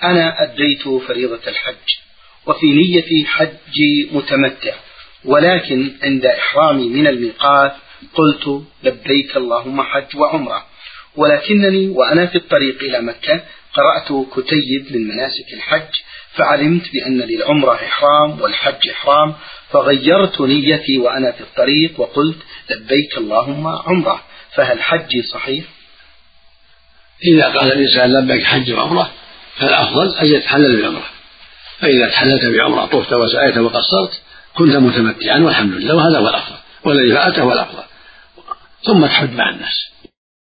أنا أديت فريضة الحج وفي نيتي حج متمتع، ولكن عند إحرامي من الميقات قلت لبيك اللهم حج وعمرة، ولكنني وأنا في الطريق إلى مكة قرأت كتيب من مناسك الحج فعلمت بأن للعمرة إحرام والحج إحرام، فغيرت نيتي وأنا في الطريق وقلت لبيك اللهم عمرة، فهل حجي صحيح؟ إذا قال الإنسان لبيك حج وعمرة فالأفضل أن يتحلل بعمرة، فإذا تحللت بعمرة طفت وسعيت وقصرت كنت متمتعا والحمد لله، وهذا هو الأفضل والذي فعلته هو الأفضل، ثم تحج مع الناس.